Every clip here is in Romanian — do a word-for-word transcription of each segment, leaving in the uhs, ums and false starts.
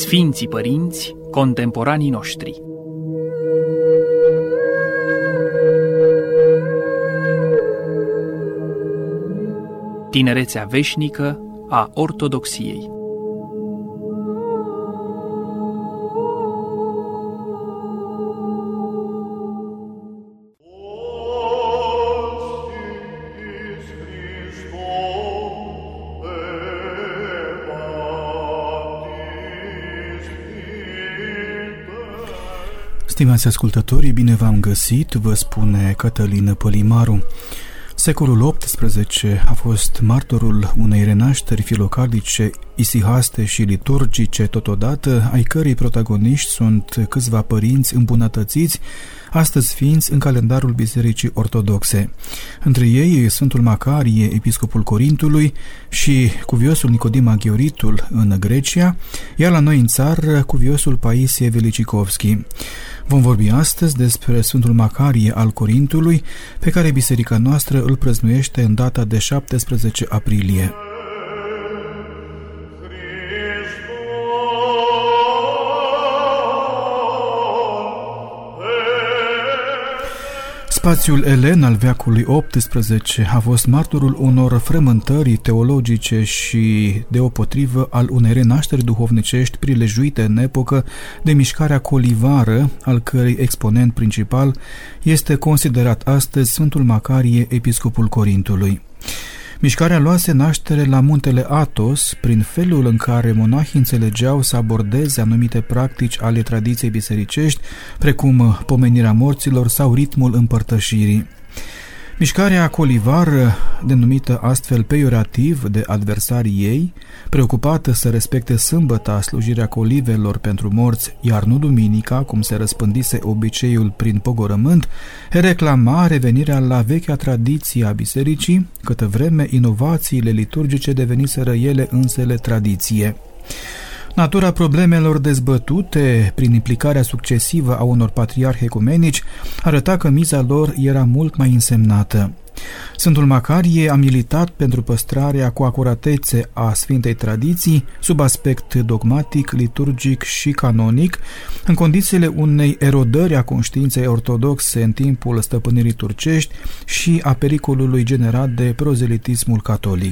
Sfinții Părinți, contemporanii noștri. Tinerețea veșnică a ortodoxiei. Stimați ascultătorii, bine v-am găsit, vă spune Cătălin Pălimaru. Secolul optsprezece a fost martorul unei renașteri filocardice, isihaste și liturgice totodată, ai cărei protagoniști sunt câțiva părinți îmbunătățiți, astăzi ființi în calendarul Bisericii Ortodoxe. Între ei Sfântul Macarie, episcopul Corintului, și cuviosul Nicodim Aghioritul în Grecia, iar la noi în țară cuviosul Paisie Velicicovski. Vom vorbi astăzi despre Sfântul Macarie al Corintului, pe care biserica noastră îl prăznuiește în data de șaptesprezece aprilie. Spațiul elen al veacului optsprezece a fost martorul unor frământări teologice și, deopotrivă, al unei renașteri duhovnicești prilejuite în epocă de mișcarea colivară, al cărei exponent principal este considerat astăzi Sfântul Macarie, episcopul Corintului. Mișcarea luase naștere la muntele Athos, prin felul în care monahii înțelegeau să abordeze anumite practici ale tradiției bisericești, precum pomenirea morților sau ritmul împărtășirii. Mișcarea colivară, denumită astfel peiorativ de adversarii ei, preocupată să respecte sâmbăta, slujirea colivelor pentru morți, iar nu duminica, cum se răspândise obiceiul prin pogorământ, reclama revenirea la vechea tradiție a bisericii, câtă vreme inovațiile liturgice deveniseră ele însele tradiție. Natura problemelor dezbătute prin implicarea succesivă a unor patriarhi ecumenici arăta că miza lor era mult mai însemnată. Sfântul Macarie a militat pentru păstrarea cu acuratețe a Sfintei Tradiții, sub aspect dogmatic, liturgic și canonic, în condițiile unei erodări a conștiinței ortodoxe în timpul stăpânirii turcești și a pericolului generat de prozelitismul catolic.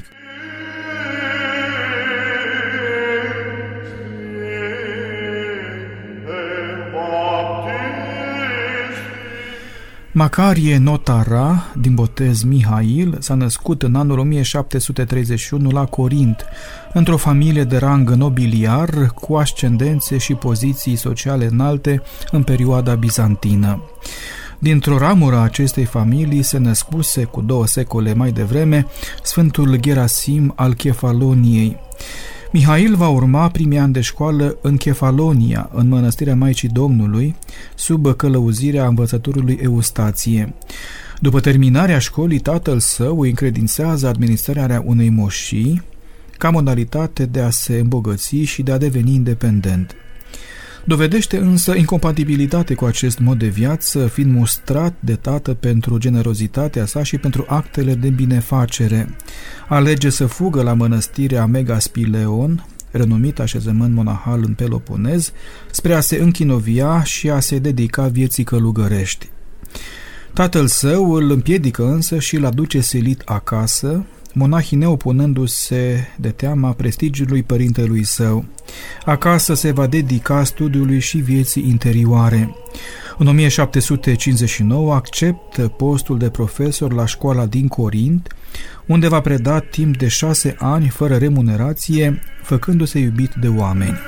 Macarie Notara, din botez Mihail, s-a născut în anul o mie șapte sute treizeci și unu la Corint, într-o familie de rang nobiliar, cu ascendențe și poziții sociale înalte în perioada bizantină. Dintr-o ramură a acestei familii se născuse cu două secole mai devreme Sfântul Gerasim al Chefaloniei. Mihail va urma primii ani de școală în Chefalonia, în mănăstirea Maicii Domnului, sub călăuzirea învățătorului Eustație. După terminarea școlii, tatăl său îi încredințează administrarea unei moșii, ca modalitate de a se îmbogăți și de a deveni independent. Dovedește însă incompatibilitate cu acest mod de viață, fiind mustrat de tată pentru generozitatea sa și pentru actele de binefacere. Alege să fugă la mănăstirea Megaspileon, renumit așezământ monahal în Peloponez, spre a se închinovia și a se dedica vieții călugărești. Tatăl său îl împiedică însă și îl aduce silit acasă, monahii neopunându-se de teama prestigiului părintelui său. Acasă se va dedica studiului și vieții interioare. În o mie șapte sute cincizeci și nouă acceptă postul de profesor la școala din Corint, unde va preda timp de șase ani fără remunerație, făcându-se iubit de oameni.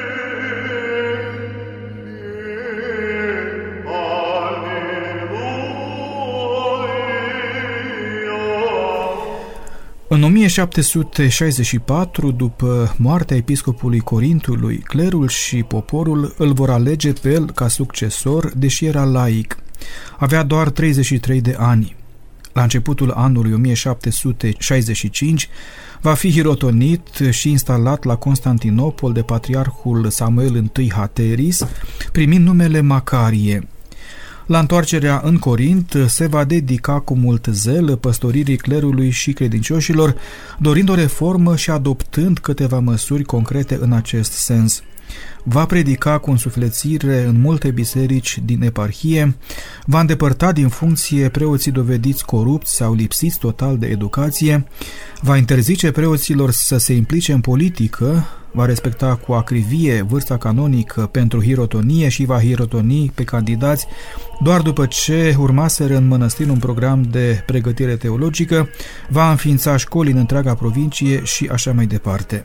În o mie șapte sute șaizeci și patru, după moartea episcopului Corintului, clerul și poporul îl vor alege pe el ca succesor, deși era laic. Avea doar treizeci și trei de ani. La începutul anului o mie șapte sute șaizeci și cinci va fi hirotonit și instalat la Constantinopol de patriarhul Samuel I Hateris, primind numele Macarie. La întoarcerea în Corint se va dedica cu mult zel păstoririi clerului și credincioșilor, dorind o reformă și adoptând câteva măsuri concrete în acest sens. va predica cu însuflețire în multe biserici din eparhie, va îndepărta din funcție preoții dovediți corupți sau lipsiți total de educație, va interzice preoților să se implice în politică, va respecta cu acrivie vârsta canonică pentru hirotonie și va hirotoni pe candidați doar după ce urmaseră în mănăstiri un program de pregătire teologică, va înființa școli în întreaga provincie și așa mai departe.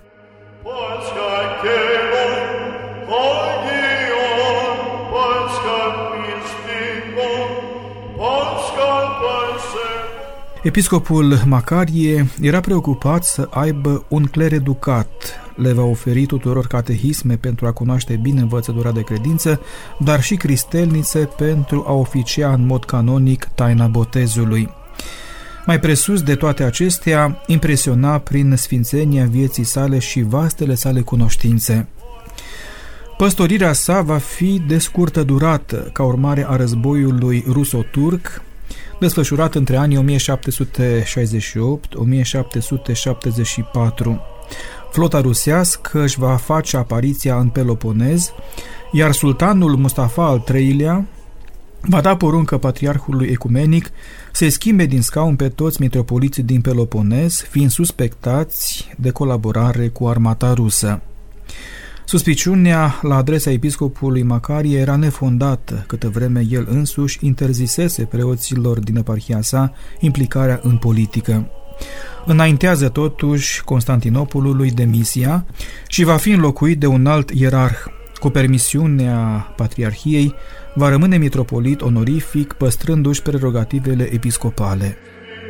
Episcopul Macarie era preocupat să aibă un cler educat, le va oferi tuturor catehisme pentru a cunoaște bine învățătura de credință, dar și cristelnițe pentru a oficia în mod canonic taina botezului. Mai presus de toate acestea, impresiona prin sfințenia vieții sale și vastele sale cunoștințe. Păstorirea sa va fi de scurtă durată, ca urmare a războiului ruso-turc, desfășurat între anii o mie șapte sute șaizeci și opt - o mie șapte sute șaptezeci și patru. Flota rusească își va face apariția în Peloponez, iar sultanul Mustafa al treilea va da poruncă patriarhului ecumenic să-i schimbe din scaun pe toți mitropoliții din Peloponez, fiind suspectați de colaborare cu armata rusă. Suspiciunea la adresa episcopului Macarie era nefondată, câtă vreme el însuși interzisese preoților din eparhia sa implicarea în politică. Înaintează totuși Constantinopolului demisia și va fi înlocuit de un alt ierarh. Cu permisiunea patriarhiei, va rămâne mitropolit onorific, păstrându-și prerogativele episcopale.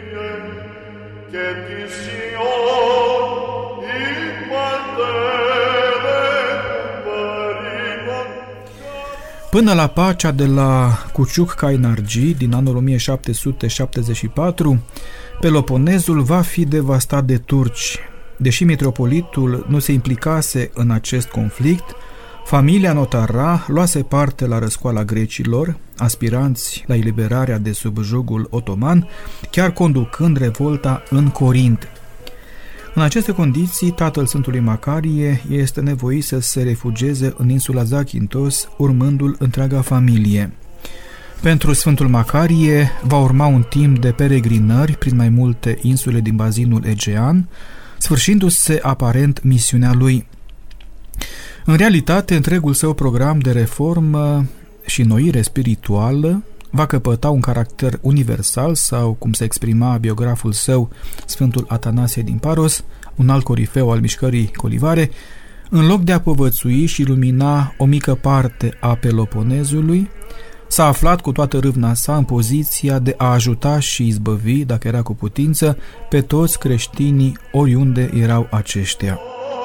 Până la pacea de la Cuciuc-Cainargi din anul o mie șapte sute șaptezeci și patru, Peloponezul va fi devastat de turci. Deși mitropolitul nu se implicase în acest conflict, familia Notara luase parte la răscoala grecilor, aspiranți la eliberarea de sub jugul otoman, chiar conducând revolta în Corint. În aceste condiții, tatăl Sfântului Macarie este nevoit să se refugieze în insula Zakynthos, urmându-l întreaga familie. Pentru Sfântul Macarie va urma un timp de peregrinări prin mai multe insule din bazinul Egean, sfârșindu-se aparent misiunea lui. În realitate, întregul său program de reformă și noire spirituală va căpăta un caracter universal sau, cum se exprima biograful său, Sfântul Atanasie din Paros, un alt corifeu al mișcării colivare, în loc de a povățui și lumina o mică parte a Peloponezului, s-a aflat cu toată râvna sa în poziția de a ajuta și izbăvi, dacă era cu putință, pe toți creștinii oriunde erau aceștia.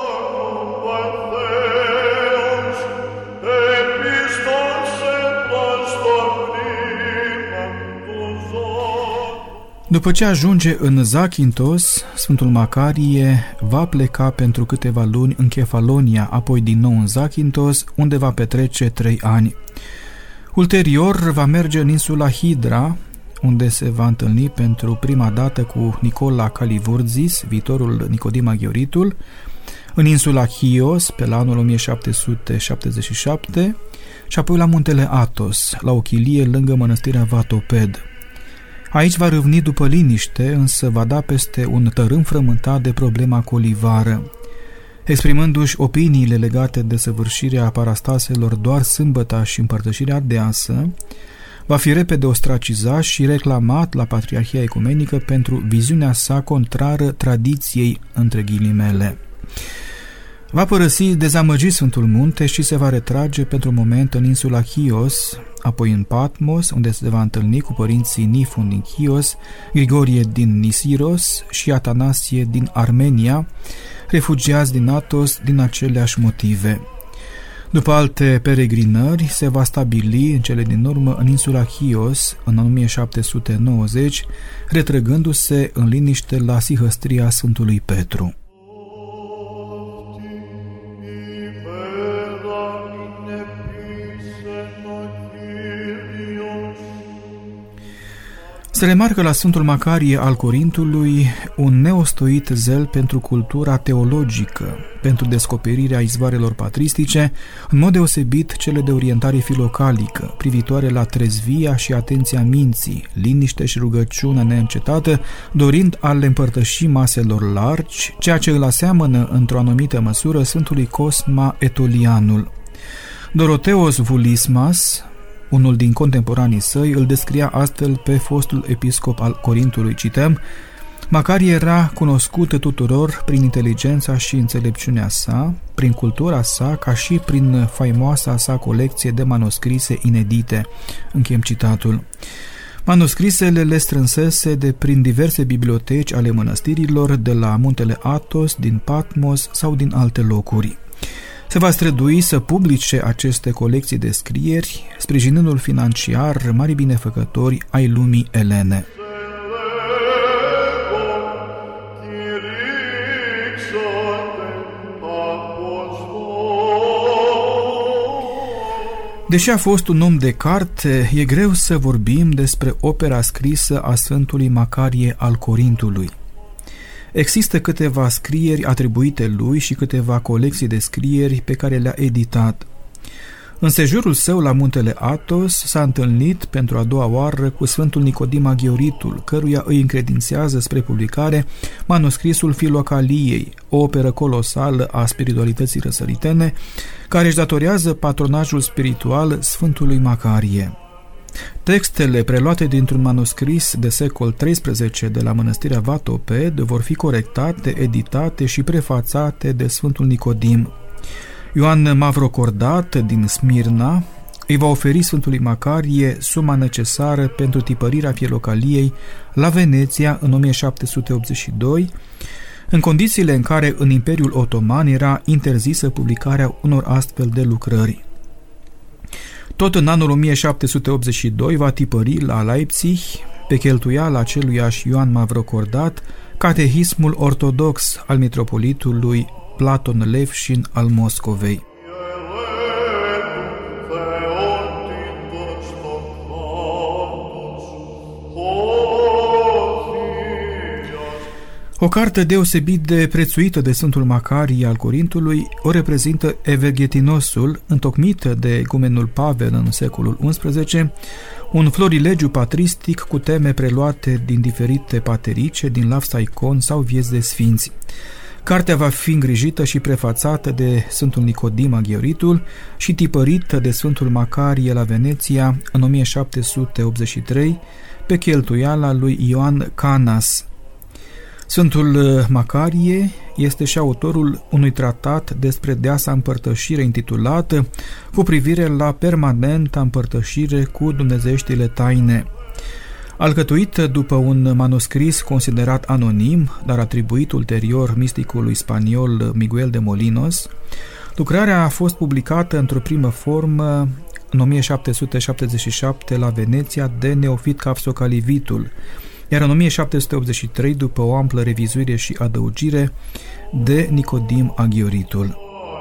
După ce ajunge în Zakynthos, Sfântul Macarie va pleca pentru câteva luni în Kefalonia, apoi din nou în Zakynthos, unde va petrece trei ani. Ulterior va merge în insula Hidra, unde se va întâlni pentru prima dată cu Nicola Calivurzis, viitorul Nicodim Aghioritul, în insula Chios, pe la anul o mie șapte sute șaptezeci și șapte, și apoi la muntele Athos, la o chilie lângă mănăstirea Vatoped. Aici va râvni după liniște, însă va da peste un tărâm frământat de problema colivară. Exprimându-și opiniile legate de săvârșirea parastaselor doar sâmbăta și împărtășirea deasă, va fi repede ostracizat și reclamat la Patriarhia Ecumenică pentru viziunea sa contrară tradiției, între ghilimele. Va părăsi dezamăgit Sfântul Munte și se va retrage pentru un moment în insula Chios, apoi în Patmos, unde se va întâlni cu părinții Nifon din Chios, Grigorie din Nisiros și Atanasie din Armenia, refugiați din Athos din aceleași motive. După alte peregrinări, se va stabili în cele din urmă în insula Chios, în o mie șapte sute nouăzeci, retrăgându-se în liniște la Sihăstria Sfântului Petru. Se remarcă la Sfântul Macarie al Corintului un neostoit zel pentru cultura teologică, pentru descoperirea izvoarelor patristice, în mod deosebit cele de orientare filocalică, privitoare la trezvia și atenția minții, liniște și rugăciune neîncetată, dorind a le împărtăși maselor largi, ceea ce îl aseamănă într-o anumită măsură Sfântului Cosma Etolianul. Doroteos Vulismas, unul din contemporanii săi, îl descria astfel pe fostul episcop al Corintului, cităm: Macarie era cunoscut tuturor prin inteligența și înțelepciunea sa, prin cultura sa, ca și prin faimoasa sa colecție de manuscrise inedite. Încheiem citatul. Manuscrisele le strânsese de prin diverse biblioteci ale mănăstirilor de la muntele Athos, din Patmos sau din alte locuri. Se va strădui să publice aceste colecții de scrieri, sprijinându-l financiar mari binefăcători ai lumii elene. Deși a fost un om de carte, e greu să vorbim despre opera scrisă a Sfântului Macarie al Corintului. Există câteva scrieri atribuite lui și câteva colecții de scrieri pe care le-a editat. În sejurul său la muntele Athos s-a întâlnit pentru a doua oară cu Sfântul Nicodim Aghioritul, căruia îi încredințează spre publicare manuscrisul Filocaliei, o operă colosală a spiritualității răsăritene, care își datorează patronajul spiritual Sfântului Macarie. Textele preluate dintr-un manuscris de secol treisprezece de la mănăstirea Vatoped vor fi corectate, editate și prefațate de Sfântul Nicodim. Ioan Mavrocordat din Smirna îi va oferi Sfântului Macarie suma necesară pentru tipărirea Filocaliei la Veneția în o mie șapte sute optzeci și doi, în condițiile în care în Imperiul Otoman era interzisă publicarea unor astfel de lucrări. Tot în anul o mie șapte sute optzeci și doi va tipări la Leipzig, pe cheltuiala aceluiași Ioan Mavrocordat, Catehismul ortodox al mitropolitului Platon Levșin al Moscovei. O carte deosebit de prețuită de Sfântul Macarie al Corintului o reprezintă Evaghetinosul, întocmit de ecumenul Pavel în secolul unsprezece, un florilegiu patristic cu teme preluate din diferite paterice, din Lavsaicon sau vieți de sfinți. Cartea va fi îngrijită și prefațată de Sfântul Nicodim Aghioritul și tipărită de Sfântul Macarie la Veneția în o mie șapte sute optzeci și trei, pe cheltuiala lui Ioan Canas. Sfântul Macarie este și autorul unui tratat despre deasa împărtășire intitulat Cu privire la permanenta împărtășire cu dumnezeieștile taine. Alcătuit după un manuscris considerat anonim, dar atribuit ulterior misticului spaniol Miguel de Molinos, lucrarea a fost publicată într-o primă formă în o mie șapte sute șaptezeci și șapte la Veneția de Neofit Capsocalivitul, iar în o mie șapte sute optzeci și trei, după o amplă revizuire și adăugire, de Nicodim Aghioritul.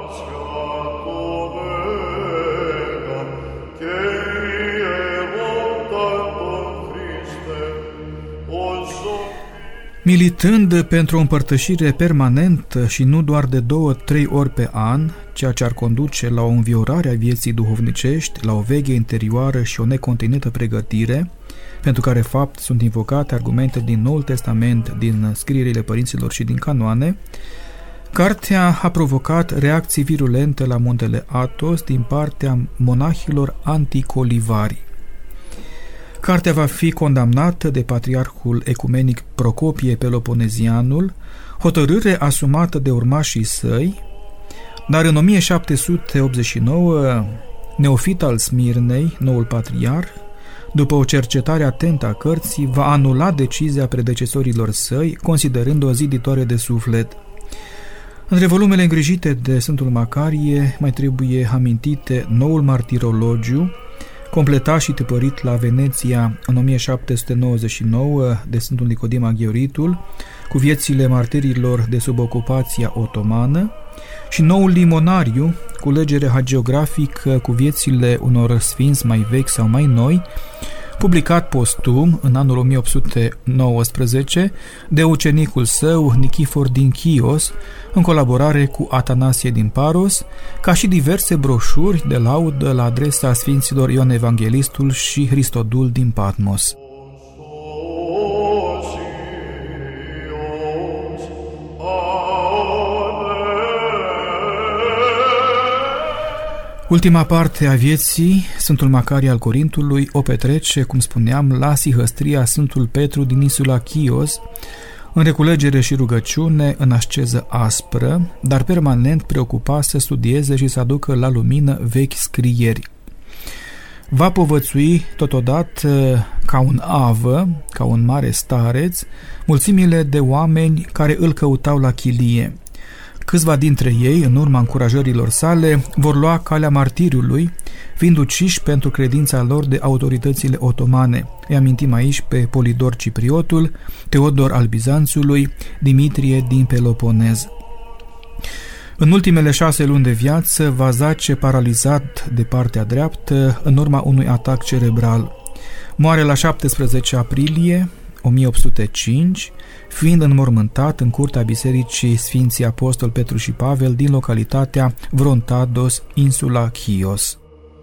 Militând pentru o împărtășire permanentă și nu doar de două, trei ori pe an, ceea ce ar conduce la o înviorare a vieții duhovnicești, la o veche interioară și o necontinuată pregătire, pentru care fapt sunt invocate argumente din Noul Testament, din scrierile părinților și din canoane, cartea a provocat reacții virulente la muntele Athos din partea monahilor anticolivari. Cartea va fi condamnată de patriarhul ecumenic Procopie Peloponezianul, hotărâre asumată de urmașii săi, dar în o mie șapte sute optzeci și nouă, Neofit al Smirnei, noul patriarh, după o cercetare atentă a cărții, va anula decizia predecesorilor săi, considerând-o ziditoare de suflet. Între volumele îngrijite de Sfântul Macarie mai trebuie amintite noul martirologiu, completat și tipărit la Veneția în o mie șapte sute nouăzeci și nouă de Sfântul Nicodim Aghioritul, cu viețile martirilor de sub ocupația otomană, și noul limonariu, culegere hagiografică cu viețile unor sfinți mai vechi sau mai noi, publicat postum în anul o mie opt sute nouăsprezece de ucenicul său Nichifor din Chios, în colaborare cu Atanasie din Paros, ca și diverse broșuri de laudă la adresa sfinților Ioan Evanghelistul și Hristodul din Patmos. Ultima parte a vieții, Sfântul Macarie al Corintului o petrece, cum spuneam, la sihăstria Sfântul Petru din insula Chios, în reculegere și rugăciune, în asceză aspră, dar permanent preocupat să studieze și să aducă la lumină vechi scrieri. Va povățui totodată ca un avă, ca un mare stareț, mulțimile de oameni care îl căutau la chilie. Câțiva dintre ei, în urma încurajărilor sale, vor lua calea martiriului, fiind uciși pentru credința lor de autoritățile otomane. Îi amintim aici pe Polidor Cipriotul, Teodor al Bizanțului, Dimitrie din Peloponez. În ultimele șase luni de viață va zace paralizat de partea dreaptă în urma unui atac cerebral. Moare la șaptesprezece aprilie o mie opt sute cinci, fiind înmormântat în curtea Bisericii Sfinții Apostol Petru și Pavel din localitatea Vrontados, insula Chios.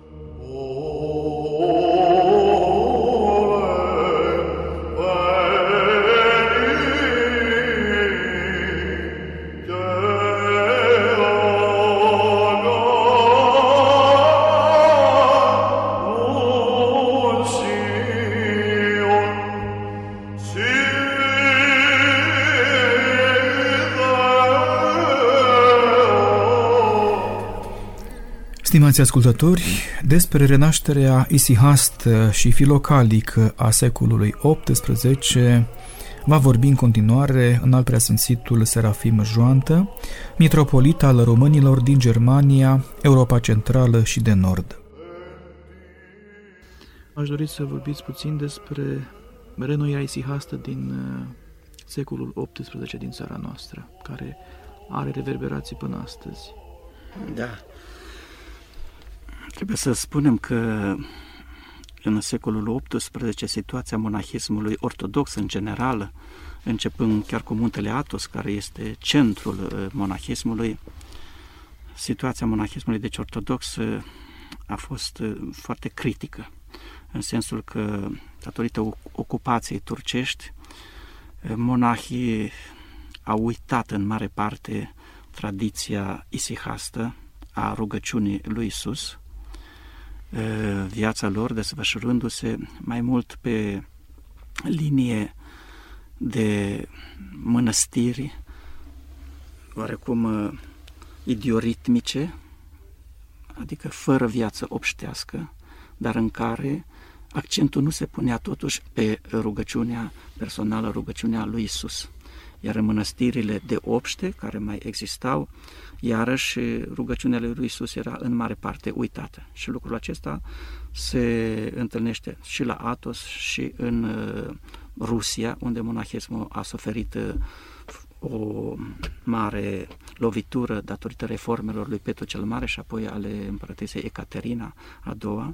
Stimați ascultători, despre renașterea isihastă și filocalică a secolului optsprezece va vorbi în continuare Înaltpreasfințitul Serafim Joantă, mitropolit al românilor din Germania, Europa Centrală și de Nord. Aș dori să vorbiți puțin despre renoirea isihastă din secolul optsprezece din țara noastră, care are reverberații până astăzi. Da. Trebuie să spunem că în secolul optsprezece situația monahismului ortodox în general, începând chiar cu muntele Athos, care este centrul monahismului, situația monahismului deci ortodox a fost foarte critică, în sensul că, datorită ocupației turcești, monahii au uitat în mare parte tradiția isihastă a rugăciunii lui Isus, viața lor desfășurându-se mai mult pe linie de mănăstiri oarecum idioritmice, adică fără viață obștească, dar în care accentul nu se punea totuși pe rugăciunea personală, rugăciunea lui Isus. Iar în mănăstirile de obște, care mai existau, iarăși rugăciunea lui Isus era în mare parte uitată. Și lucrul acesta se întâlnește și la Athos și în Rusia, unde monahismul a suferit o mare lovitură datorită reformelor lui Petru cel Mare și apoi ale împărătesei Ecaterina a doua.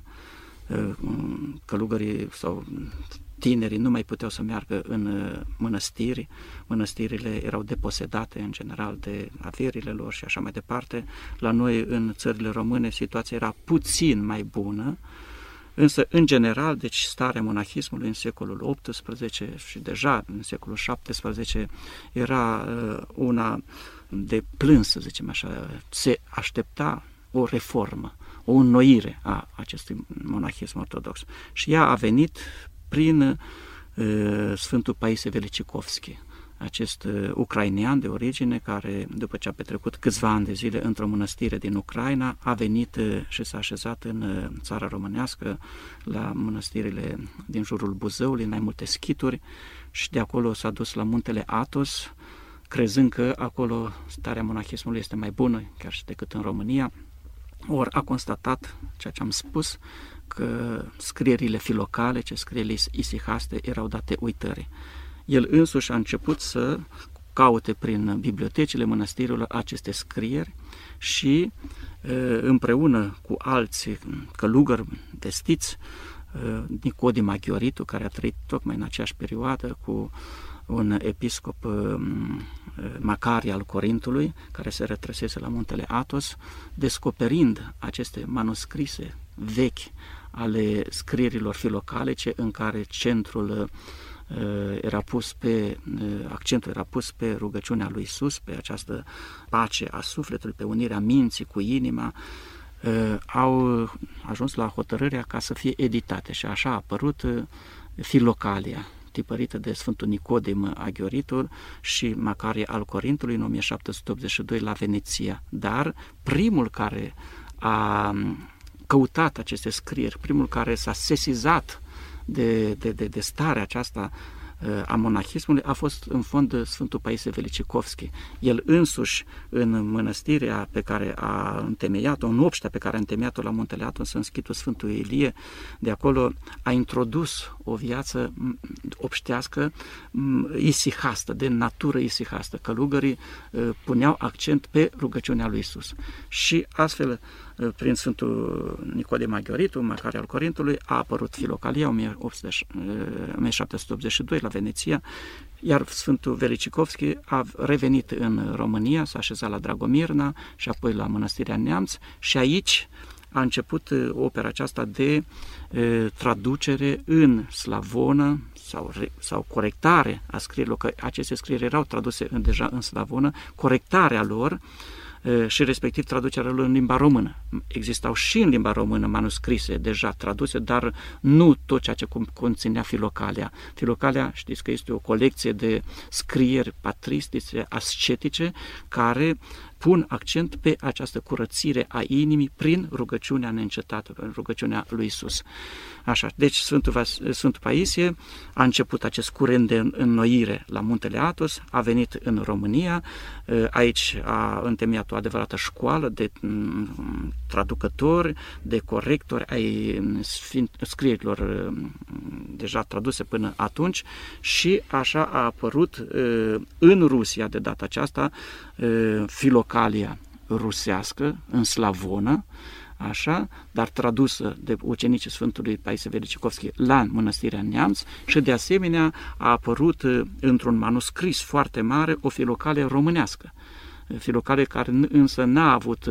Călugării sau tinerii nu mai puteau să meargă în mănăstiri, mănăstirile erau deposedate în general de averile lor și așa mai departe. La noi, în țările române, situația era puțin mai bună, însă, în general, deci starea monahismului în secolul optsprezece și deja în secolul șaptesprezece era una de plâns, să zicem așa, se aștepta o reformă, o înnoire a acestui monahism ortodox. Și ea a venit prin uh, Sfântul Paisie Velicicovski, acest uh, ucrainean de origine care, după ce a petrecut câțiva ani de zile într-o mănăstire din Ucraina, a venit uh, și s-a așezat în uh, țara românească, la mănăstirile din jurul Buzăului, în mai multe schituri, și de acolo s-a dus la muntele Athos, crezând că acolo starea monahismului este mai bună chiar și decât în România. Ori a constatat ceea ce am spus, că scrierile filocale, ce scrierile isihaste, erau date uitării. El însuși a început să caute prin bibliotecile mănăstirilor aceste scrieri și împreună cu alți călugări vestiți Nicodim Aghioritu, care a trăit tocmai în aceeași perioadă cu un episcop Macarie al Corintului, care se retrăsese la muntele Athos, descoperind aceste manuscrise vechi ale scrierilor filocalice, în care centrul era pus pe, accentul era pus pe rugăciunea lui Iisus, pe această pace a sufletului, pe unirea minții cu inima, au ajuns la hotărârea ca să fie editate și așa a apărut Filocalia, tipărită de Sfântul Nicodim Aghioritu și Macarie al Corintului în o mie șapte sute optzeci și doi la Veneția. Dar primul care a căutat aceste scrieri, primul care s-a sesizat de, de, de, de starea aceasta a monahismului a fost în fond Sfântul Paisie Velicicovski. El însuși, în mănăstirea pe care a întemeiat-o, în obștea pe care a întemeiat-o la Muntele Athos, în schitul Sfântului Ilie, de acolo a introdus o viață obștească isihastă, de natură isihastă. Călugării puneau accent pe rugăciunea lui Iisus. Și astfel, prin Sfântul Nicodim Aghioritu, Macarie al Corintului, a apărut Filocalia o mie șapte sute optzeci și doi la Veneția, iar Sfântul Velicicovski a revenit în România, s-a așezat la Dragomirna și apoi la Mănăstirea Neamț și aici a început opera aceasta de e, traducere în slavonă sau, sau corectare a scrierilor, că aceste scrieri erau traduse în, deja în slavonă, corectarea lor și respectiv traducerea lor în limba română. Existau și în limba română manuscrise deja traduse, dar nu tot ceea ce conținea Filocalia. Filocalia, știți că este o colecție de scrieri patristice, ascetice, care pun accent pe această curățire a inimii prin rugăciunea neîncetată, prin rugăciunea lui Iisus. Așa, deci Sfântul, Vas- Sfântul Paisie a început acest curent de înnoire la Muntele Athos, a venit în România, aici a întemeiat o adevărată școală de traducători, de corectori ai scrierilor deja traduse până atunci și așa a apărut în Rusia de data aceasta Filocalia rusească, în slavonă, așa, dar tradusă de ucenicii Sfântului Paisie Velicicovski la Mănăstirea Neamț și de asemenea a apărut într-un manuscris foarte mare o Filocalie românească. Filocalie care însă n-a avut,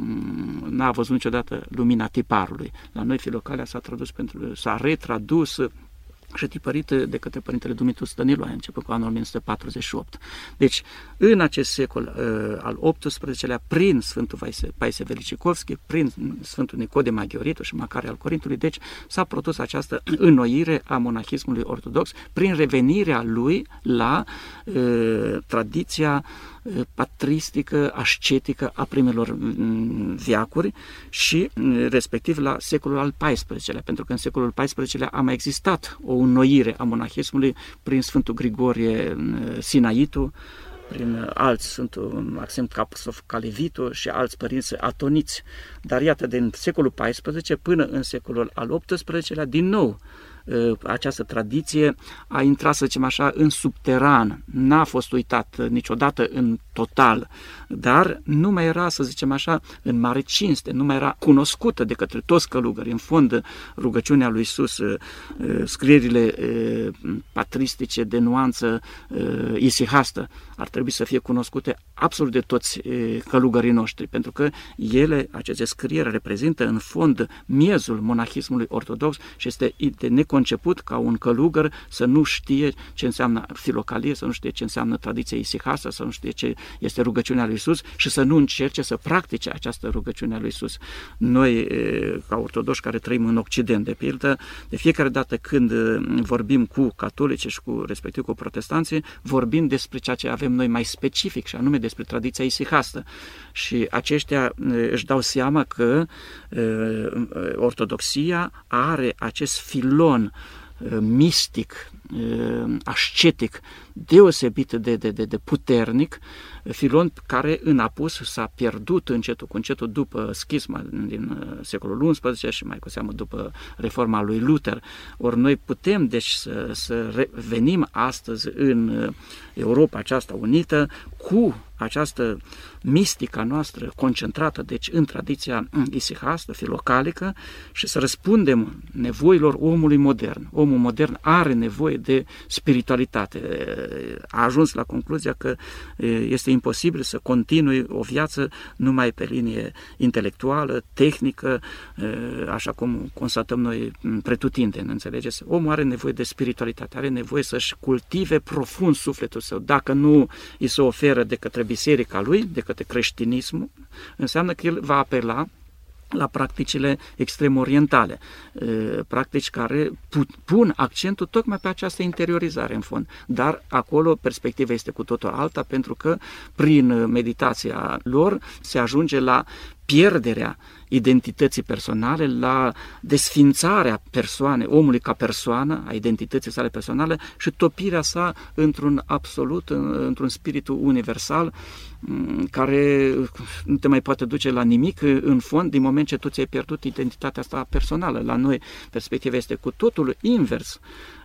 n-a văzut niciodată lumina tiparului. La noi Filocalia s-a tradus pentru, s-a retradus și tipărită de către Părintele Dumitru Stănilu, a început cu anul o mie nouă sute patruzeci și opt. Deci, în acest secol uh, al optsprezecelea, prin Sfântul Paisie Velicicovski, prin Sfântul Nicodim Aghioritu și Macarie al Corintului, deci s-a produs această înnoire a monahismului ortodox prin revenirea lui la uh, tradiția patristică, ascetică a primelor veacuri și respectiv la secolul al paisprezecelea, pentru că în secolul paisprezecelea a mai existat o înnoire a monahismului prin Sfântul Grigorie Sinaitu, prin alți, Sfântul Maxim Capsov Calevitu și alți părinți atoniți. Dar iată, din secolul paisprezece până în secolul al optsprezecelea, din nou, această tradiție a intrat, să zicem așa, în subteran, n-a fost uitat niciodată în total, dar nu mai era, să zicem așa, în mare cinste, nu mai era cunoscută de către toți călugării. În fond, rugăciunea lui Iisus, scrierile patristice de nuanță isihastă ar trebui să fie cunoscute absolut de toți călugării noștri, pentru că ele, aceste scrieri, reprezintă în fond miezul monahismului ortodox și este de neconceput ca un călugăr să nu știe ce înseamnă filocalie, să nu știe ce înseamnă tradiția isihastă, să nu știe ce este rugăciunea lui Iisus și să nu încerce să practice această rugăciune a lui Iisus. Noi, ca ortodoși care trăim în Occident, de pildă, de fiecare dată când vorbim cu catolici și cu, respectiv cu protestanții, vorbim despre ceea ce avem noi mai specific, și anume despre tradiția isihastă. Și aceștia își dau seama că ortodoxia are acest filon mistic, ascetic, deosebit de, de, de, de puternic, filon care în apus s-a pierdut încetul cu încetul după schisma din secolul unsprezece și mai cu seamă după reforma lui Luther. Ori noi putem deci să, să revenim astăzi în Europa aceasta unită cu această mistica noastră concentrată, deci în tradiția isihastă, filocalică, și să răspundem nevoilor omului modern. Omul modern are nevoie de spiritualitate. A ajuns la concluzia că este imposibil să continui o viață numai pe linie intelectuală, tehnică, așa cum constatăm noi pretutindeni, înțelegeți? Omul are nevoie de spiritualitate, are nevoie să-și cultive profund sufletul său. Dacă nu îi se oferă de către biserica lui, de către creștinismul, înseamnă că el va apela la practicile extrem-orientale, practici care pun accentul tocmai pe această interiorizare în fond. Dar acolo perspectiva este cu totul alta, pentru că prin meditația lor se ajunge la pierderea identității personale, la desfințarea persoanei, omului ca persoană, a identității sale personale și topirea sa într-un absolut, într-un spirit universal care nu te mai poate duce la nimic în fond din moment ce tu ți-ai pierdut identitatea asta personală. La noi perspectiva este cu totul invers.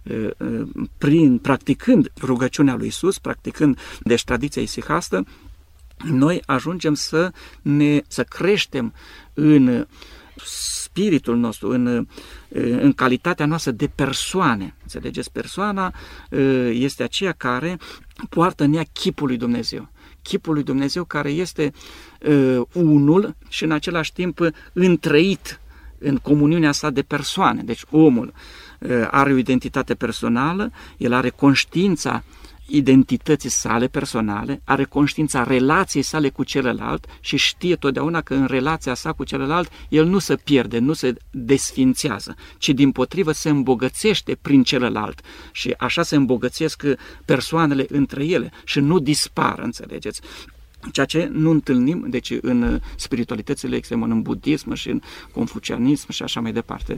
Prin, practicând rugăciunea lui Iisus, practicând deci tradiția isihastă, noi ajungem să ne să creștem în spiritul nostru, în, în calitatea noastră de persoane. Înțelegeți? Persoana este aceea care poartă în ea chipul lui Dumnezeu. Chipul lui Dumnezeu care este unul și în același timp întrăit în comuniunea sa de persoane. Deci omul are o identitate personală, el are conștiința identității sale personale, are conștiința relației sale cu celălalt și știe totdeauna că în relația sa cu celălalt el nu se pierde, nu se desfințează, ci dimpotrivă se îmbogățește prin celălalt și așa se îmbogățesc persoanele între ele și nu dispar, înțelegeți? Ceea ce nu întâlnim deci, în spiritualitățile extreme, în budism și în confucianism și așa mai departe.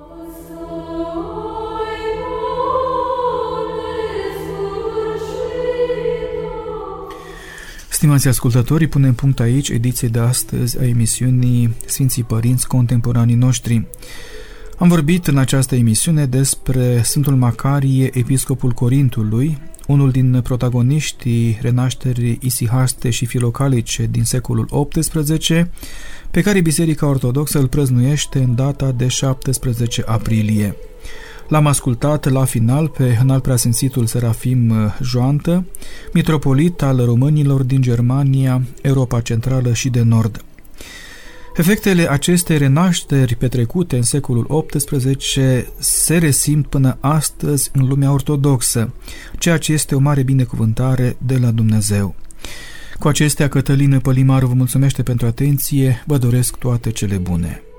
Stimați ascultători, punem punct aici ediției de astăzi a emisiunii Sfinții Părinți Contemporanii Noștri. Am vorbit în această emisiune despre Sfântul Macarie, episcopul Corintului, unul din protagoniștii renașterii isihaste și filocalice din secolul optsprezece, pe care Biserica Ortodoxă îl prăznuiește în data de șaptesprezece aprilie. L-am ascultat la final pe Înaltpreasfințitul Serafim Joantă, mitropolit al românilor din Germania, Europa Centrală și de Nord. Efectele acestei renașteri petrecute în secolul optsprezece se resimt până astăzi în lumea ortodoxă, ceea ce este o mare binecuvântare de la Dumnezeu. Cu acestea, Cătălin Pălimaru vă mulțumește pentru atenție, vă doresc toate cele bune.